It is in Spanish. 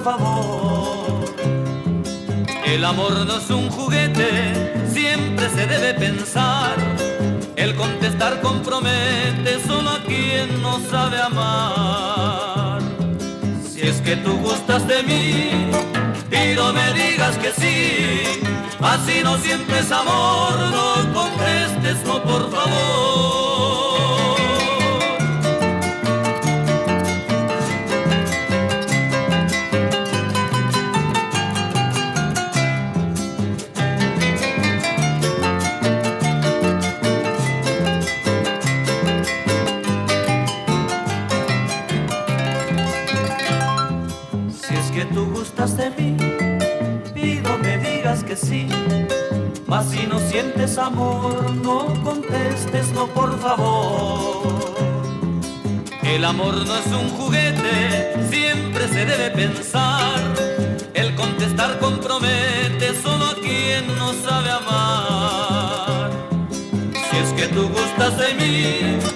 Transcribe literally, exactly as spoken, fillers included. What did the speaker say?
favor. El amor no es un juguete, siempre se debe pensar. El contestar compromete solo a quien no sabe amar. Si es que tú gustas de mí, pido me digas que sí. Así no siempre es amor, no contestes no por favor. Que tú gustas de mí, pido me digas que sí. Mas si no sientes amor, no contestes no por favor. El amor no es un juguete, siempre se debe pensar. El contestar compromete solo a quien no sabe amar. Si es que tú gustas de mí,